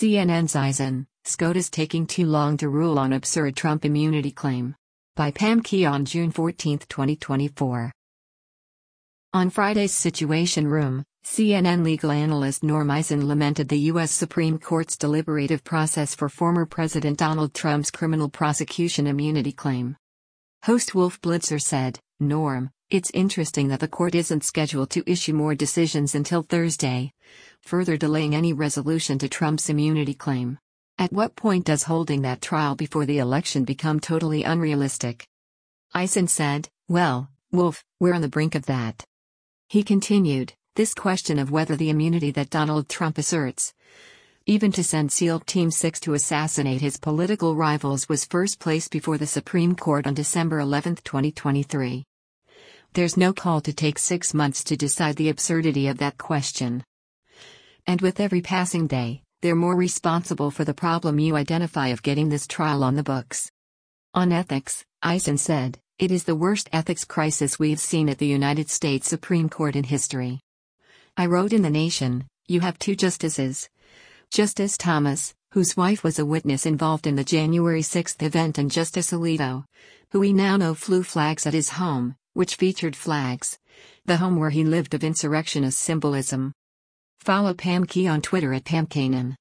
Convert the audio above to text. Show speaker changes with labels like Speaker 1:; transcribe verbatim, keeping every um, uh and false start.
Speaker 1: C N N's Eisen, SCOTUS taking too long to rule on absurd Trump immunity claim. By Pam Key on June fourteenth, twenty twenty-four. On Friday's Situation Room, C N N legal analyst Norm Eisen lamented the U S Supreme Court's deliberative process for former President Donald Trump's criminal prosecution immunity claim. Host Wolf Blitzer said, "Norm, it's interesting that the court isn't scheduled to issue more decisions until Thursday, further delaying any resolution to Trump's immunity claim. At what point does holding that trial before the election become totally unrealistic?" Eisen said, "Well, Wolf, we're on the brink of that." He continued, "This question of whether the immunity that Donald Trump asserts, even to send SEAL Team six to assassinate his political rivals, was first placed before the Supreme Court on December eleventh, twenty twenty-three. There's no call to take six months to decide the absurdity of that question. And with every passing day, they're more responsible for the problem you identify of getting this trial on the books." On ethics, Eisen said, "It is the worst ethics crisis we've seen at the United States Supreme Court in history. I wrote in The Nation, you have two justices. Justice Thomas, whose wife was a witness involved in the January sixth event, and Justice Alito, who we now know flew flags at his home, which featured flags, the home where he lived, of insurrectionist symbolism." Follow Pam Key on Twitter at Pam Kanan.